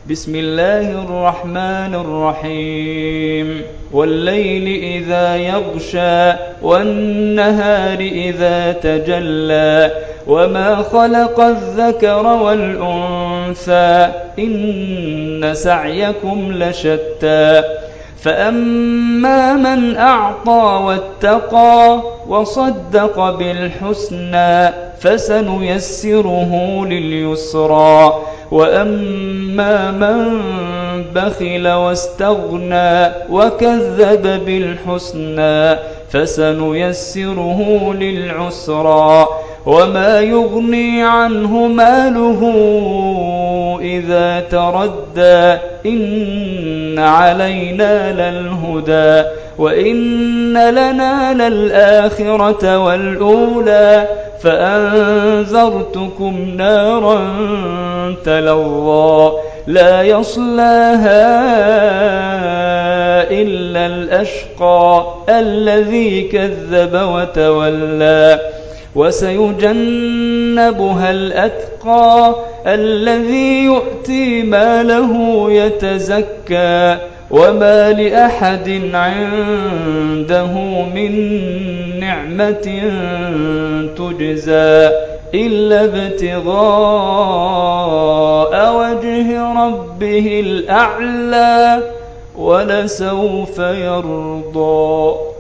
بسم الله الرحمن الرحيم والليل إذا يغشى والنهار إذا تجلى وما خلق الذكر والأنثى إن سعيكم لشتى فأما من أعطى واتقى وصدق بالحسنى فسنيسره لليسرى وأما من بخل واستغنى وكذب بالحسنى فسنيسره للعسرى وما يغني عنه ماله إذا تردى إن علينا للهدى وإن لنا للآخرة والأولى فأنذرتكم نارا تلظى لا يصلاها إلا الأشقى الذي كذب وتولى وسيجنبها الأتقى الذي يؤتي ماله يتزكى وما لأحد عنده من نعمة تجزى إلا ابتغاء وجه ربه الأعلى ولسوف يرضى.